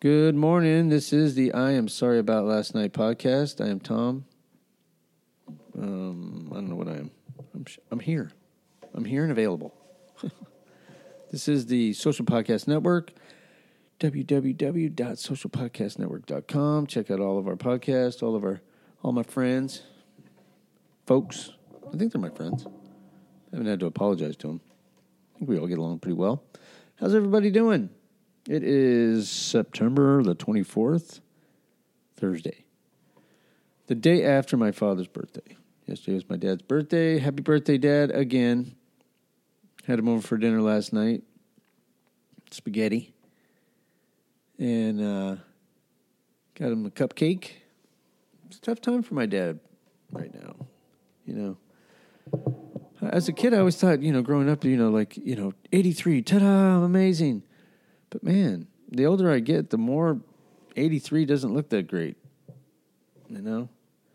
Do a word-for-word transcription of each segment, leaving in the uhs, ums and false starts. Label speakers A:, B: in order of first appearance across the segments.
A: Good morning. This is the I Am Sorry About Last Night podcast. I am Tom. Um, I don't know what I am. I'm, sh- I'm here. I'm here and available. This is the Social Podcast Network, w w w dot social podcast network dot com. Check out all of our podcasts, all of our, all my friends, folks. I think they're my friends. I haven't had to apologize to them. I think we all get along pretty well. How's everybody doing? It is September the twenty-fourth, Thursday. The day after my father's birthday. Yesterday was my dad's birthday. Happy birthday, Dad, again. Had him over for dinner last night. Spaghetti. And uh, got him a cupcake. It's a tough time for my dad right now, you know. As a kid, I always thought, you know, growing up, you know, like, you know, eighty-three, ta-da, I'm amazing. But, man, the older I get, the more eighty-three doesn't look that great, you know?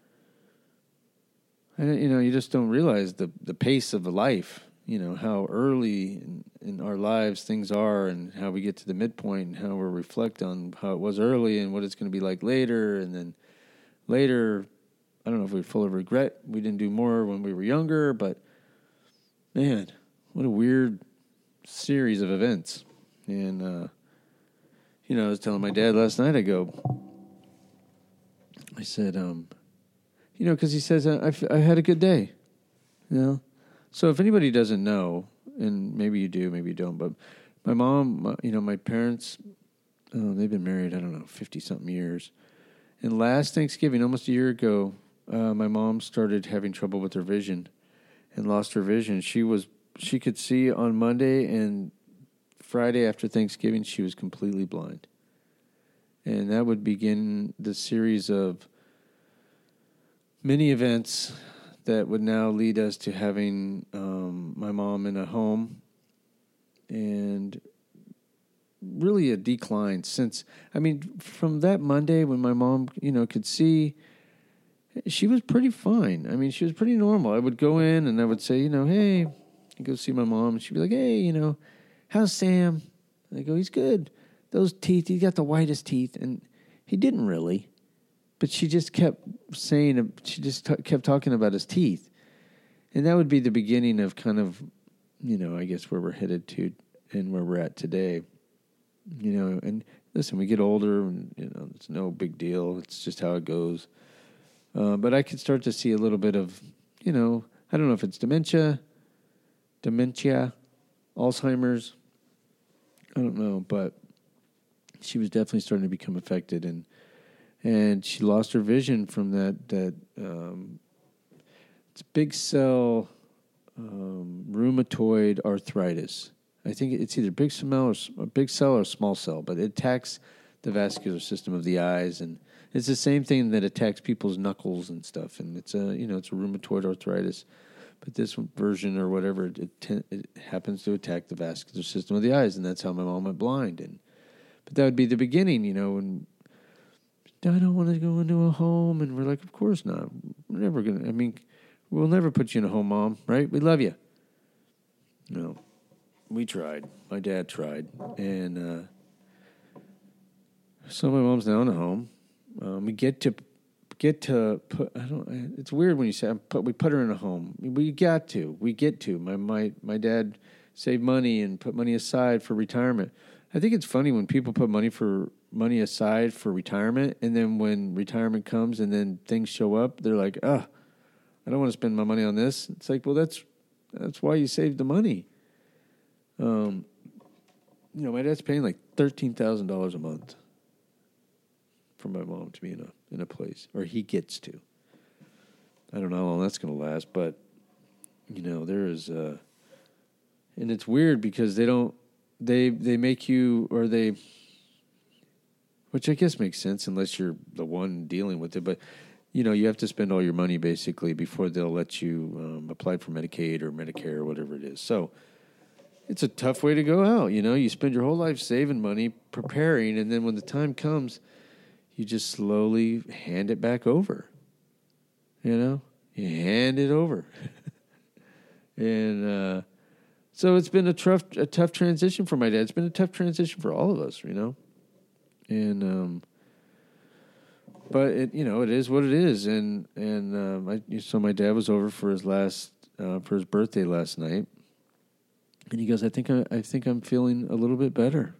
A: I, you know, you just don't realize the, the pace of life, you know, how early in, in our lives things are and how we get to the midpoint and how we reflect on how it was early and what it's going to be like later. And then later, I don't know if we're full of regret. We didn't do more when we were younger, but, man, what a weird series of events. And, uh, you know, I was telling my dad last night, I go, I said, um, you know, because he says, I, I've, I had a good day, you know. So if anybody doesn't know, and maybe you do, maybe you don't, but my mom, my, you know, my parents, uh, they've been married, I don't know, fifty-something years. And last Thanksgiving, almost a year ago, uh, my mom started having trouble with her vision and lost her vision. She was, she could see on Monday, and Friday after Thanksgiving, she was completely blind. And that would begin the series of many events that would now lead us to having um, my mom in a home and really a decline since, I mean, from that Monday when my mom, you know, could see, she was pretty fine. I mean, she was pretty normal. I would go in and I would say, you know, hey, I'd go see my mom. And she'd be like, hey, you know, how's Sam? And I go, he's good. Those teeth, he got the whitest teeth. And he didn't really. But she just kept saying, she just t- kept talking about his teeth. And that would be the beginning of kind of, you know, I guess where we're headed to and where we're at today. You know, and listen, we get older and, you know, it's no big deal. It's just how it goes. Uh, but I could start to see a little bit of, you know, I don't know if it's dementia, dementia, Alzheimer's. I don't know, but she was definitely starting to become affected, and and she lost her vision from that that um, it's big cell um, rheumatoid arthritis. I think it's either big cell or big cell or small cell, but it attacks the vascular system of the eyes, and it's the same thing that attacks people's knuckles and stuff. And it's a you know it's a rheumatoid arthritis. But this version or whatever, it, it, it happens to attack the vascular system of the eyes, and that's how my mom went blind. And but that would be the beginning, you know. And I don't want to go into a home, and we're like, of course not. We're never gonna. I mean, we'll never put you in a home, Mom. Right? We love you. No, we tried. My dad tried, and uh, so my mom's now in a home. Um, we get to. Get to put. I don't. It's weird when you say put, we put her in a home. We got to. We get to. My my my dad saved money and put money aside for retirement. I think it's funny when people put money for money aside for retirement, and then when retirement comes and then things show up, they're like, "Ah, oh, I don't want to spend my money on this." It's like, well, that's that's why you saved the money. Um, you know, my dad's paying like thirteen thousand dollars a month for my mom to be in a in a place, or he gets to. I don't know how long that's going to last, but you know, there is, uh, and it's weird because they don't, they they make you, or they, which I guess makes sense unless you're the one dealing with it, but you know, you have to spend all your money basically before they'll let you um, apply for Medicaid or Medicare or whatever it is. So it's a tough way to go out. You know, you spend your whole life saving money, preparing, and then when the time comes, you just slowly hand it back over. You know? You hand it over. and uh, so it's been a tough, a tough transition for my dad. It's been a tough transition for all of us, you know? And um, but it you know it is what it is. And and um, I, so my dad was over for his last uh, for his birthday last night, and he goes, I think I, I think I'm feeling a little bit better.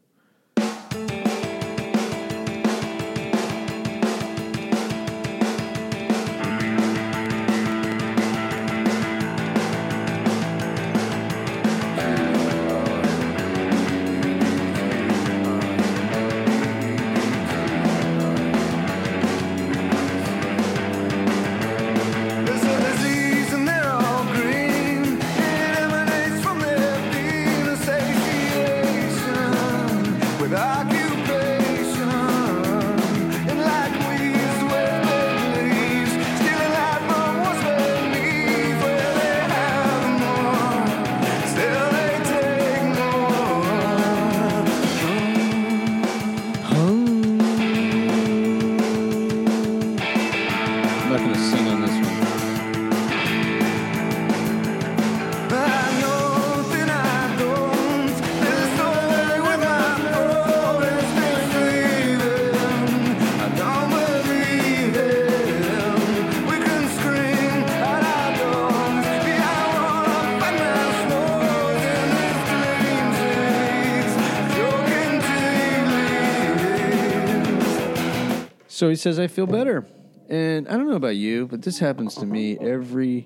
A: So he says, I feel better. And I don't know about you, but this happens to me every...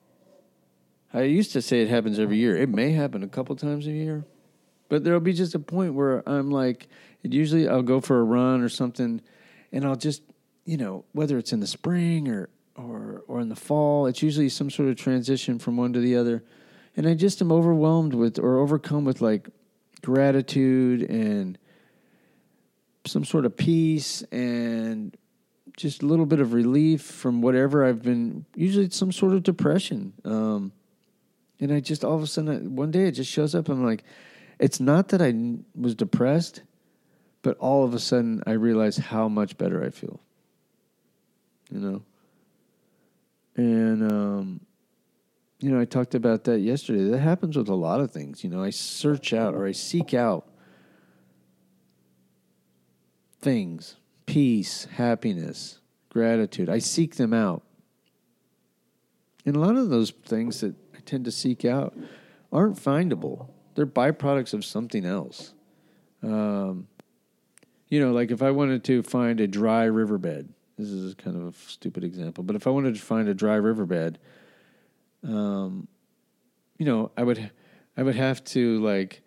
A: I used to say it happens every year. It may happen a couple times a year. But there'll be just a point where I'm like... It usually I'll go for a run or something, and I'll just, you know, whether it's in the spring or, or, or in the fall, it's usually some sort of transition from one to the other. And I just am overwhelmed with or overcome with, like, gratitude and... some sort of peace and just a little bit of relief from whatever I've been, usually it's some sort of depression. Um, and I just, all of a sudden, I, one day it just shows up. I'm like, it's not that I n- was depressed, but all of a sudden I realize how much better I feel, you know? And, um, you know, I talked about that yesterday. That happens with a lot of things. You know, I search out or I seek out things, peace, happiness, gratitude. I seek them out. And a lot of those things that I tend to seek out aren't findable. They're byproducts of something else. Um, you know, like if I wanted to find a dry riverbed, this is kind of a stupid example, but if I wanted to find a dry riverbed, um, you know, I would, I would have to like,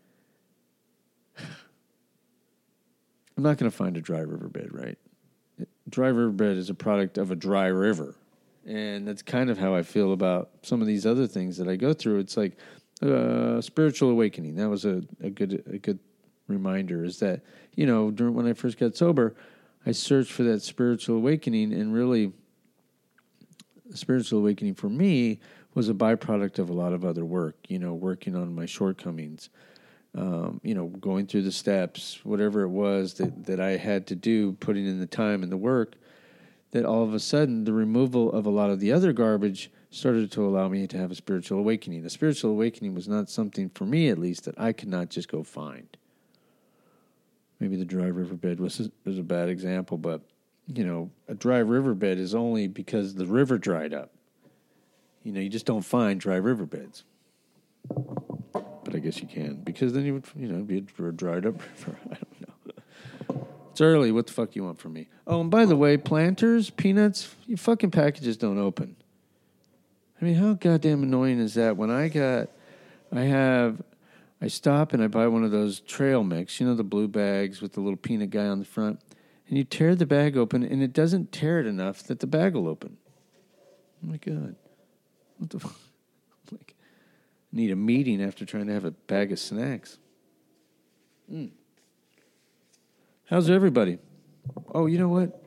A: I'm not going to find a dry riverbed, right? Dry riverbed is a product of a dry river. And that's kind of how I feel about some of these other things that I go through. It's like uh, spiritual awakening. That was a, a good a good reminder is that, you know, during when I first got sober, I searched for that spiritual awakening, and really the spiritual awakening for me was a byproduct of a lot of other work, you know, working on my shortcomings. Um, you know, going through the steps, whatever it was that, that I had to do, putting in the time and the work, that all of a sudden the removal of a lot of the other garbage started to allow me to have a spiritual awakening. A spiritual awakening was not something, for me at least, that I could not just go find. Maybe the dry riverbed was a, was a bad example, but, you know, a dry riverbed is only because the river dried up. You know, you just don't find dry riverbeds. But I guess you can, because then you would, you know, be a dried up river. I don't know. It's early. What the fuck you want from me? Oh, and by the way, Planters, peanuts, your fucking packages don't open. I mean, how goddamn annoying is that? When I got, I have, I stop and I buy one of those trail mix, you know, the blue bags with the little peanut guy on the front, and you tear the bag open, and it doesn't tear it enough that the bag will open. Oh my God. What the fuck? Like, need a meeting after trying to have a bag of snacks. Mm. How's everybody? Oh, you know what?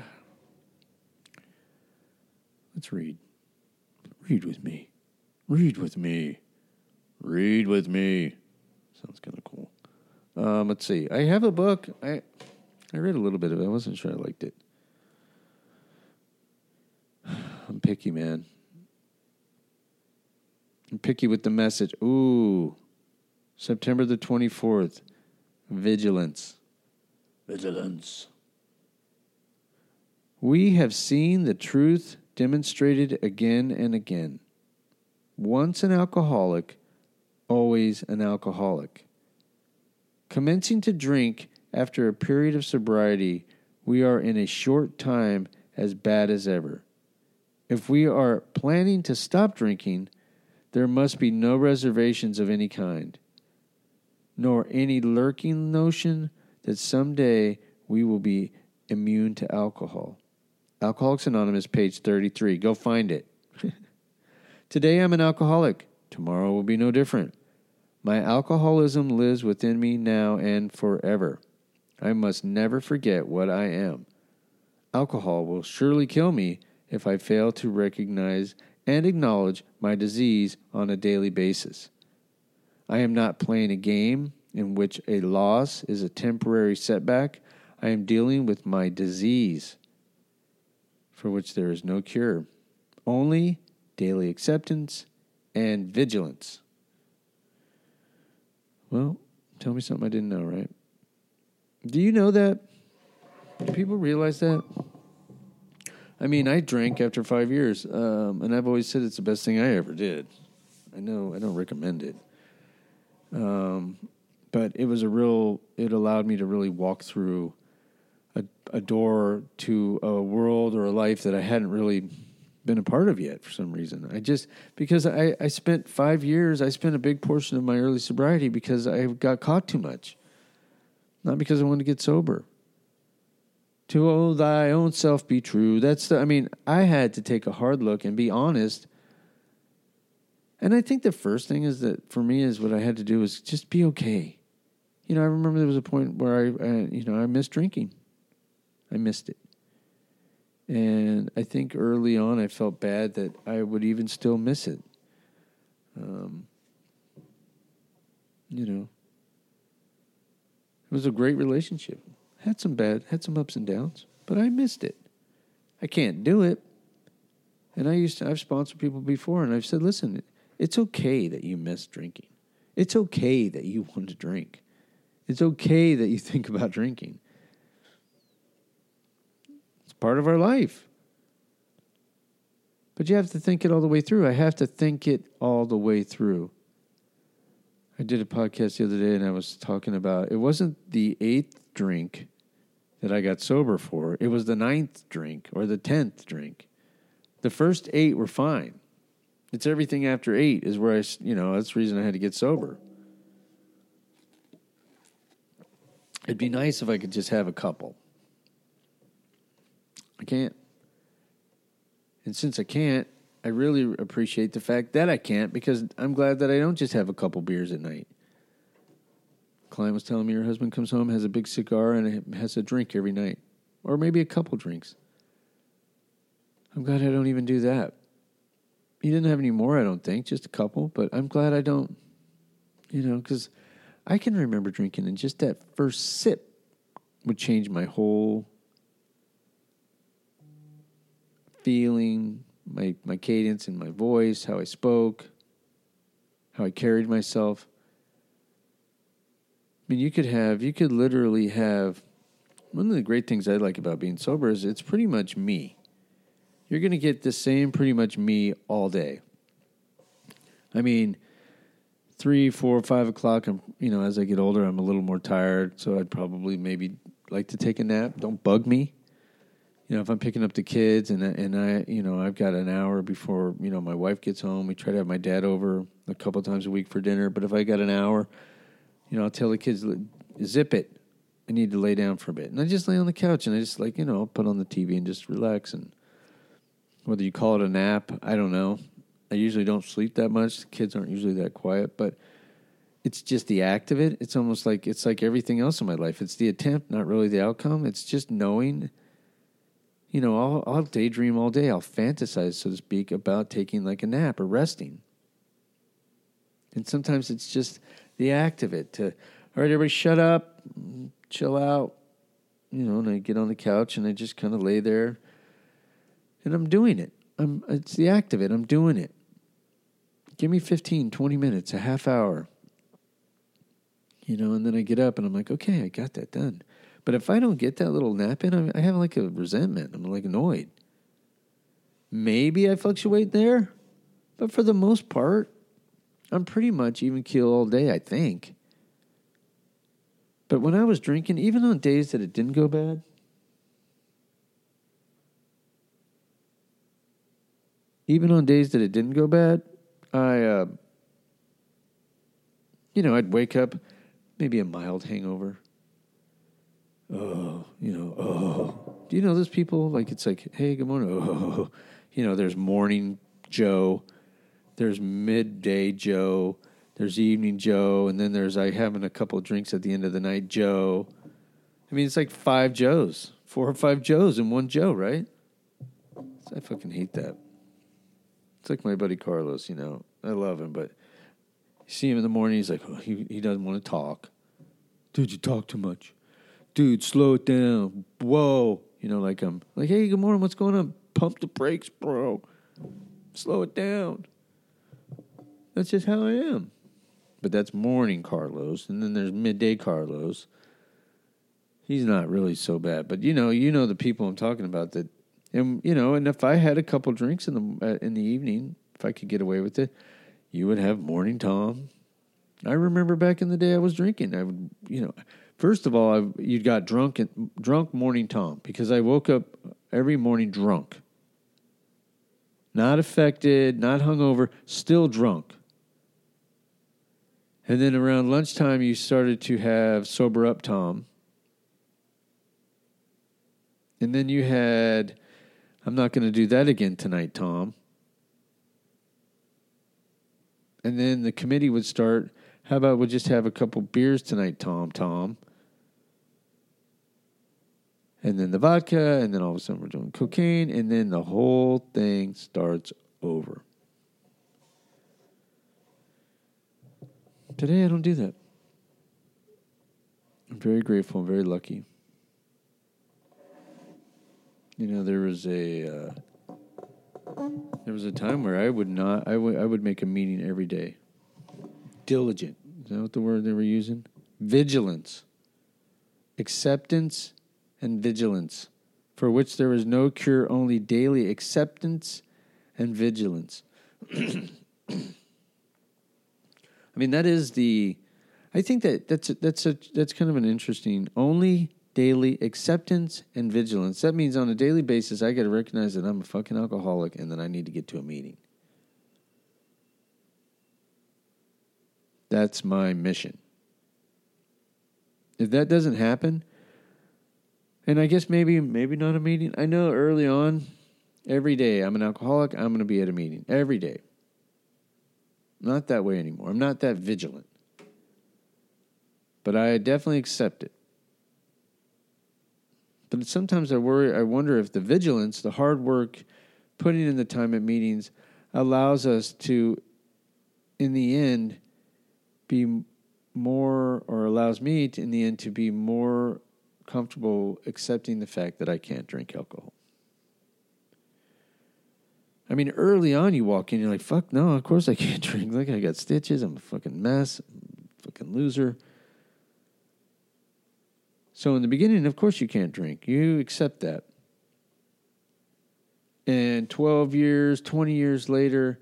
A: Let's read. Read with me. Read with me. Read with me. Sounds kind of cool. Um, let's see. I have a book. I I read a little bit of it. I wasn't sure I liked it. I'm picky, man. I'm picky with the message. Ooh. September the twenty-fourth. Vigilance. Vigilance. We have seen the truth demonstrated again and again. Once an alcoholic, always an alcoholic. Commencing to drink after a period of sobriety, we are in a short time as bad as ever. If we are planning to stop drinking, there must be no reservations of any kind, nor any lurking notion that someday we will be immune to alcohol. Alcoholics Anonymous, page thirty-three. Go find it. Today I'm an alcoholic. Tomorrow will be no different. My alcoholism lives within me now and forever. I must never forget what I am. Alcohol will surely kill me if I fail to recognize and acknowledge my disease on a daily basis. I am not playing a game in which a loss is a temporary setback. I am dealing with my disease, for which there is no cure, only daily acceptance and vigilance. Well, tell me something I didn't know, right? Do you know that? Do people realize that? I mean, I drank after five years, um, and I've always said it's the best thing I ever did. I know I don't recommend it. Um, but it was a real, it allowed me to really walk through a, a door to a world or a life that I hadn't really been a part of yet for some reason. I just, because I, I spent five years, I spent a big portion of my early sobriety because I got caught too much. Not because I wanted to get sober. To oh, thy own self be true. That's the, I mean, I had to take a hard look and be honest. And I think the first thing is that for me is what I had to do is just be okay. You know, I remember there was a point where I, I you know, I missed drinking. I missed it. And I think early on I felt bad that I would even still miss it. Um, you know, it was a great relationship. Had some bad, had some ups and downs, but I missed it. I can't do it. And I used to, I've sponsored people before, and I've said, listen, it's okay that you miss drinking. It's okay that you want to drink. It's okay that you think about drinking. It's part of our life. But you have to think it all the way through. I have to think it all the way through. I did a podcast the other day, and I was talking about, it wasn't the eighth drink that I got sober for. It was the ninth drink or the tenth drink. The first eight were fine. It's everything after eight is where I, you know, that's the reason I had to get sober. It'd be nice if I could just have a couple. I can't. And since I can't, I really appreciate the fact that I can't, because I'm glad that I don't just have a couple beers at night. Client was telling me her husband comes home, has a big cigar, and has a drink every night. Or maybe a couple drinks. I'm glad I don't even do that. He didn't have any more, I don't think, just a couple. But I'm glad I don't, you know, because I can remember drinking, and just that first sip would change my whole feeling, my, my cadence in my voice, how I spoke, how I carried myself. I mean, you could have, you could literally have, one of the great things I like about being sober is it's pretty much me. You're going to get the same pretty much me all day. I mean, three, four, five o'clock, I'm, you know, as I get older, I'm a little more tired, so I'd probably maybe like to take a nap. Don't bug me. You know, if I'm picking up the kids and, and I, you know, I've got an hour before, you know, my wife gets home. We try to have my dad over a couple times a week for dinner, but if I got an hour, you know, I'll tell the kids, zip it. I need to lay down for a bit. And I just lay on the couch and I just like, you know, put on the T V and just relax. And whether you call it a nap, I don't know. I usually don't sleep that much. The kids aren't usually that quiet, but it's just the act of it. It's almost like, it's like everything else in my life. It's the attempt, not really the outcome. It's just knowing, you know, I'll, I'll daydream all day. I'll fantasize, so to speak, about taking like a nap or resting. And sometimes it's just the act of it to, all right, everybody shut up, chill out, you know, and I get on the couch and I just kind of lay there and I'm doing it. I'm, it's the act of it. I'm doing it. Give me fifteen, twenty minutes, a half hour, you know, and then I get up and I'm like, okay, I got that done. But if I don't get that little nap in, I have like a resentment. I'm like annoyed. Maybe I fluctuate there, but for the most part, I'm pretty much even keel all day, I think. But when I was drinking, even on days that it didn't go bad, even on days that it didn't go bad, I, uh, you know, I'd wake up, maybe a mild hangover. Oh, you know, oh. Do you know those people? Like, it's like, hey, good morning. Oh, you know, there's morning Joe, there's midday Joe, there's evening Joe, and then there's like having a couple of drinks at the end of the night Joe. I mean, it's like five Joes, four or five Joes in one Joe, right? I fucking hate that. It's like my buddy Carlos, you know. I love him, but you see him in the morning, he's like, oh, he, he doesn't want to talk. Dude, you talk too much. Dude, slow it down. Whoa. You know, like I'm like, hey, good morning. What's going on? Pump the brakes, bro. Slow it down. That's just how I am. But that's morning Carlos. And then there's midday Carlos. He's not really so bad. But, you know, you know the people I'm talking about that. And, you know, and if I had a couple drinks in the uh, in the evening, if I could get away with it, you would have morning Tom. I remember back in the day I was drinking. I would, you know... First of all, I, you got drunk and drunk morning Tom because I woke up every morning drunk. Not affected, not hungover, still drunk. And then around lunchtime, you started to have sober up Tom. And then you had, I'm not going to do that again tonight, Tom. And then the committee would start, how about we'll just have a couple beers tonight, Tom, Tom. And then the vodka, and then all of a sudden we're doing cocaine, and then the whole thing starts over. Today I don't do that. I'm very grateful. I'm very lucky. You know, there was a uh, there was a time where I would not. I would I would make a meeting every day. Diligent. Is that what the word they were using? Vigilance. Acceptance and vigilance, for which there is no cure, only daily acceptance and vigilance. I mean, that is the. I think that that's a, that's a that's kind of an interesting. Only daily acceptance and vigilance. That means on a daily basis, I got to recognize that I'm a fucking alcoholic and that I need to get to a meeting. That's my mission. If that doesn't happen. And I guess maybe maybe not a meeting. I know early on, every day I'm an alcoholic, I'm going to be at a meeting. Every day. Not that way anymore. I'm not that vigilant. But I definitely accept it. But sometimes I worry, I wonder if the vigilance, the hard work, putting in the time at meetings, allows us to, in the end, be more, or allows me to, in the end, to be more comfortable accepting the fact that I can't drink alcohol. I mean, early on you walk in, you're like, fuck no, of course I can't drink. Like, I got stitches, I'm a fucking mess, I'm a fucking loser. So in the beginning, of course you can't drink. You accept that. And twelve years, twenty years later,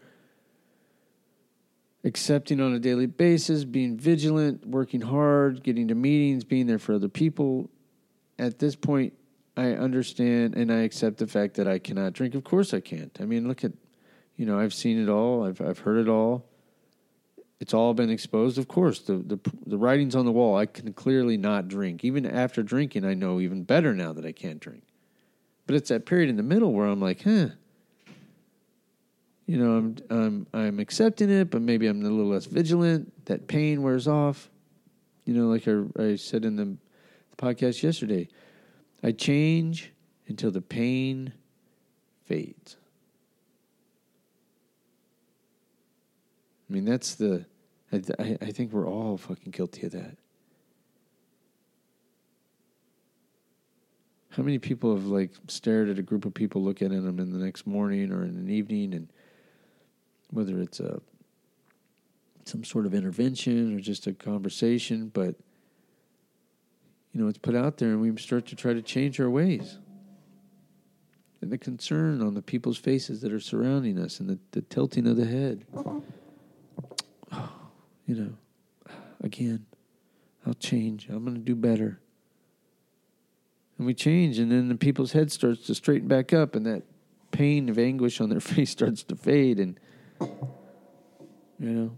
A: accepting on a daily basis, being vigilant, working hard, getting to meetings, being there for other people. At this point, I understand and I accept the fact that I cannot drink. Of course I can't. I mean, look at, you know, I've seen it all. I've I've heard it all. It's all been exposed. Of course, the, the the writing's on the wall. I can clearly not drink. Even after drinking, I know even better now that I can't drink. But it's that period in the middle where I'm like, huh. You know, I'm I'm I'm accepting it, but maybe I'm a little less vigilant. That pain wears off. You know, like I, I said in the, the podcast yesterday, I change until the pain fades. I mean, that's the. I, I think we're all fucking guilty of that. How many people have like stared at a group of people looking at them in the next morning or in an evening, and whether it's a some sort of intervention or just a conversation, but you know, it's put out there, and we start to try to change our ways. And the concern on the people's faces that are surrounding us, and the, the tilting of the head. You know, again, I'll change. I'm going to do better. And we change, and then the people's head starts to straighten back up, and that pain of anguish on their face starts to fade, and, you know.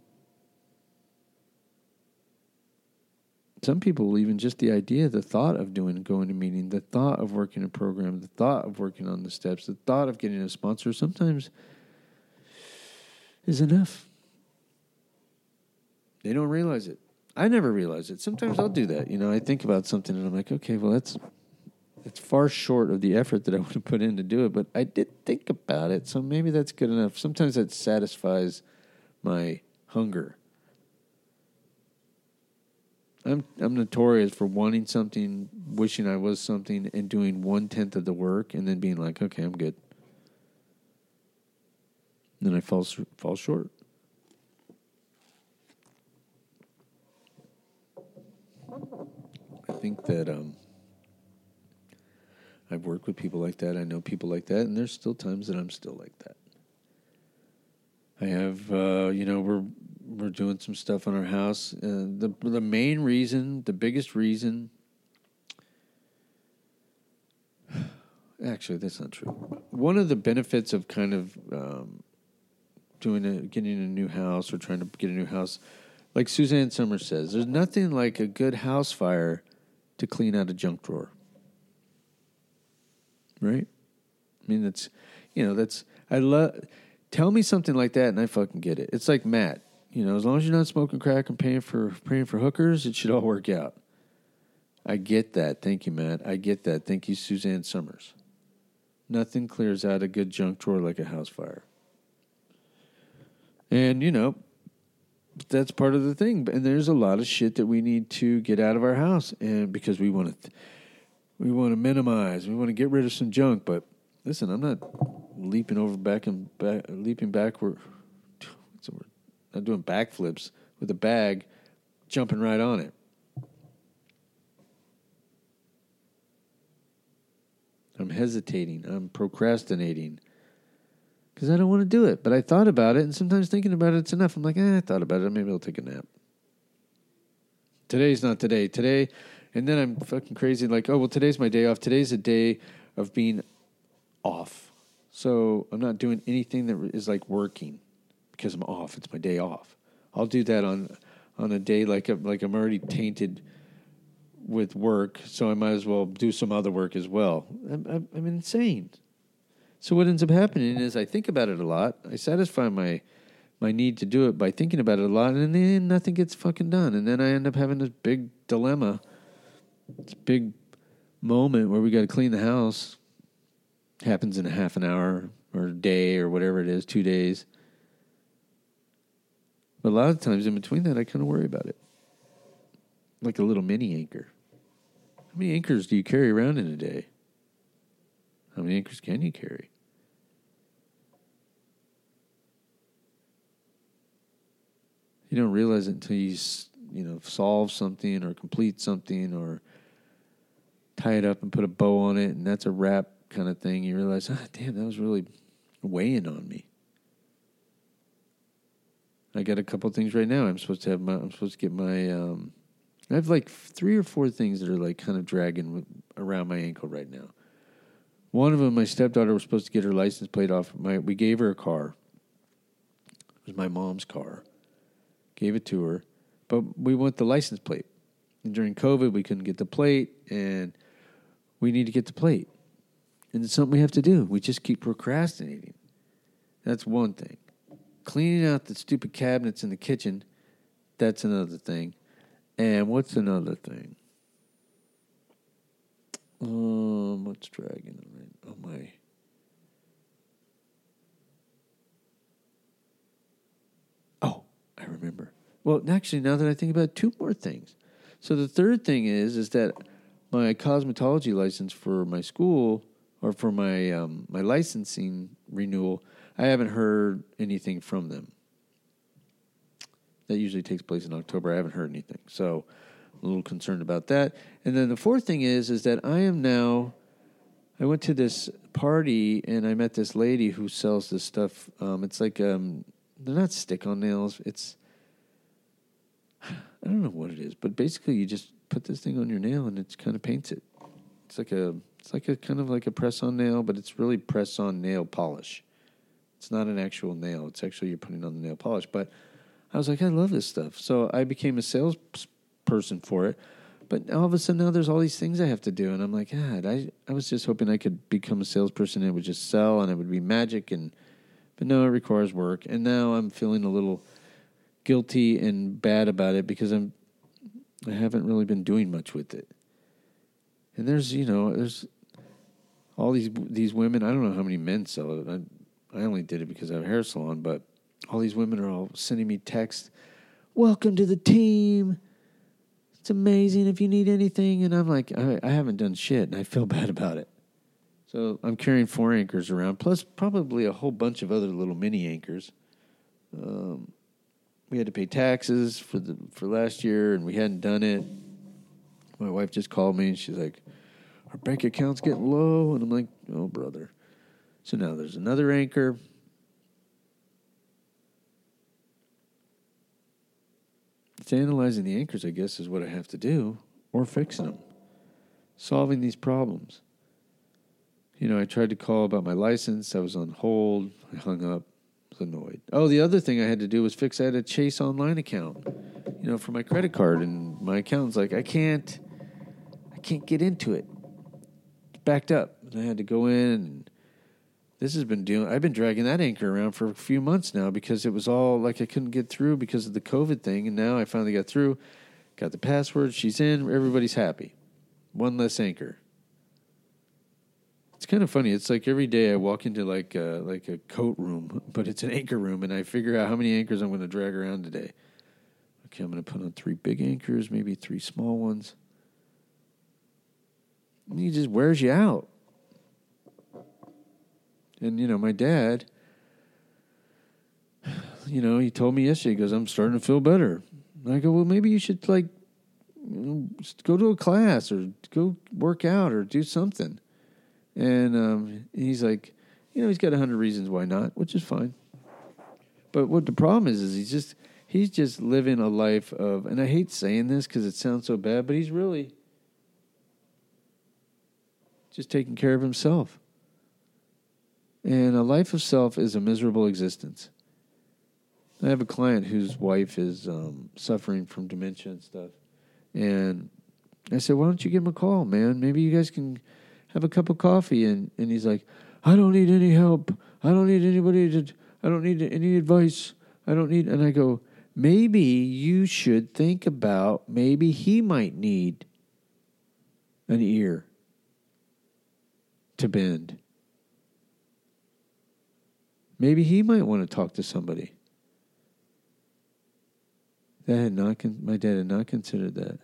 A: Some people, even just the idea, the thought of doing, going to meeting, the thought of working a program, the thought of working on the steps, the thought of getting a sponsor, sometimes is enough. They don't realize it. I never realize it. Sometimes I'll do that. You know, I think about something and I'm like, okay, well, that's it's far short of the effort that I would have put in to do it, but I did think about it, so maybe that's good enough. Sometimes that satisfies my hunger. I'm I'm notorious for wanting something, wishing I was something, and doing one-tenth of the work, and then being like, okay, I'm good. And then I fall, fall short. I think that um, I've worked with people like that. I know people like that, and there's still times that I'm still like that. I have, uh, you know, we're we're doing some stuff on our house. Uh, the the main reason, the biggest reason, actually, that's not true. One of the benefits of kind of um, doing a getting a new house or trying to get a new house, like Suzanne Summers says, there's nothing like a good house fire to clean out a junk drawer. Right? I mean, that's, you know, that's, I love, tell me something like that and I fucking get it. It's like Matt, you know, as long as you're not smoking crack and paying for, paying for hookers, it should all work out. I get that. Thank you, Matt. I get that. Thank you, Suzanne Summers. Nothing clears out a good junk drawer like a house fire. And, you know, that's part of the thing. And there's a lot of shit that we need to get out of our house, and because we want to, th- we want to minimize, we want to get rid of some junk. But listen, I'm not leaping over back and back, leaping backward. What's the word? Not doing backflips with a bag, jumping right on it. I'm hesitating. I'm procrastinating. Because I don't want to do it. But I thought about it, and sometimes thinking about it, it's enough. I'm like, eh, I thought about it. Maybe I'll take a nap. Today's not today. Today, and then I'm fucking crazy. Like, oh, well, today's my day off. Today's a day of being off. So I'm not doing anything that is like working because I'm off. It's my day off. I'll do that on on a day like, a, like I'm already tainted with work, so I might as well do some other work as well. I'm, I'm, I'm insane. So what ends up happening is I think about it a lot. I satisfy my my need to do it by thinking about it a lot, and then nothing gets fucking done. And then I end up having this big dilemma, this big moment where we got to clean the house. Happens in a half an hour or a day or whatever it is, two days. But a lot of times in between that, I kind of worry about it. Like a little mini anchor. How many anchors do you carry around in a day? How many anchors can you carry? You don't realize it until you, you know, solve something or complete something or tie it up and put a bow on it, and that's a wrap kind of thing. You realize, ah, damn, that was really weighing on me. I got a couple of things right now. I'm supposed to have my. I'm supposed to get my. Um, I have like three or four things that are like kind of dragging around my ankle right now. One of them, my stepdaughter was supposed to get her license plate off. My we gave her a car. It was my mom's car. Gave it to her, but we want the license plate. And during COVID, we couldn't get the plate, and we need to get the plate. And it's something we have to do. We just keep procrastinating. That's one thing. Cleaning out the stupid cabinets in the kitchen, that's another thing. And what's another thing? Um, what's dragging on it? Oh, my. Oh, I remember. Well, actually, now that I think about it, two more things. So the third thing is, is that my cosmetology license for my school, or for my um, my licensing renewal, I haven't heard anything from them. That usually takes place in October. I haven't heard anything. So a little concerned about that. And then the fourth thing is, is that I am now, I went to this party and I met this lady who sells this stuff. Um, it's like, um, they're not stick-on nails. It's, I don't know what it is, but basically you just put this thing on your nail and it kind of paints it. It's like a, it's like a kind of like a press-on nail, but it's really press-on nail polish. It's not an actual nail. It's actually you're putting on the nail polish. But I was like, I love this stuff. So I became a salesperson for it. But all of a sudden now there's all these things I have to do. And I'm like, God, I, I was just hoping I could become a salesperson and it would just sell and it would be magic. And But no, it requires work. And now I'm feeling a little guilty and bad about it because I'm, I haven't really been doing much with it. And there's, you know, there's all these these women. I don't know how many men sell it. I, I only did it because I have a hair salon, but all these women are all sending me texts. Welcome to the team. It's amazing if you need anything. And I'm like, I, I haven't done shit, and I feel bad about it. So I'm carrying four anchors around, plus probably a whole bunch of other little mini anchors. Um, we had to pay taxes for the for last year, and we hadn't done it. My wife just called me, and she's like, our bank account's getting low. And I'm like, oh, brother. So now there's another anchor. It's analyzing the anchors, I guess, is what I have to do, or fixing them, solving these problems. You know, I tried to call about my license. I was on hold. I hung up. I was annoyed. Oh, the other thing I had to do was fix, I had a Chase Online account, you know, for my credit card. And my accountant's like, I can't, I can't get into it. It's backed up. And I had to go in. And this has been dealing, I've been dragging that anchor around for a few months now because it was all like I couldn't get through because of the COVID thing. And now I finally got through, got the password. She's in. Everybody's happy. One less anchor. It's kind of funny. It's like every day I walk into like a, like a coat room, but it's an anchor room, and I figure out how many anchors I'm going to drag around today. Okay, I'm going to put on three big anchors, maybe three small ones. And he just wears you out. And, you know, my dad, you know, he told me yesterday, he goes, I'm starting to feel better. And I go, well, maybe you should, like, you know, just go to a class or go work out or do something. And um, he's like, you know, he's got a hundred reasons why not, which is fine. But what the problem is, is he's just he's just living a life of, and I hate saying this because it sounds so bad, but he's really just taking care of himself. And a life of self is a miserable existence. I have a client whose wife is um, suffering from dementia and stuff. And I said, why don't you give him a call, man? Maybe you guys can have a cup of coffee. And, and he's like, I don't need any help. I don't need anybody to, I don't need any advice. I don't need, and I go, maybe you should think about, maybe he might need an ear to bend. Maybe he might want to talk to somebody. That had not, con- my dad had not considered that.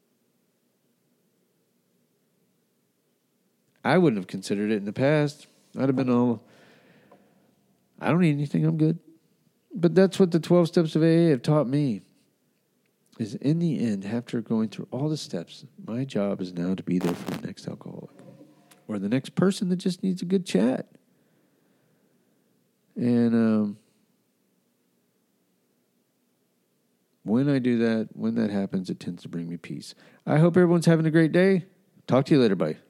A: I wouldn't have considered it in the past. I'd have been all, I don't need anything, I'm good. But that's what the twelve steps of A A have taught me. Is in the end, after going through all the steps, my job is now to be there for the next alcoholic. Or the next person that just needs a good chat. And um, when I do that, when that happens, it tends to bring me peace. I hope everyone's having a great day. Talk to you later. Bye.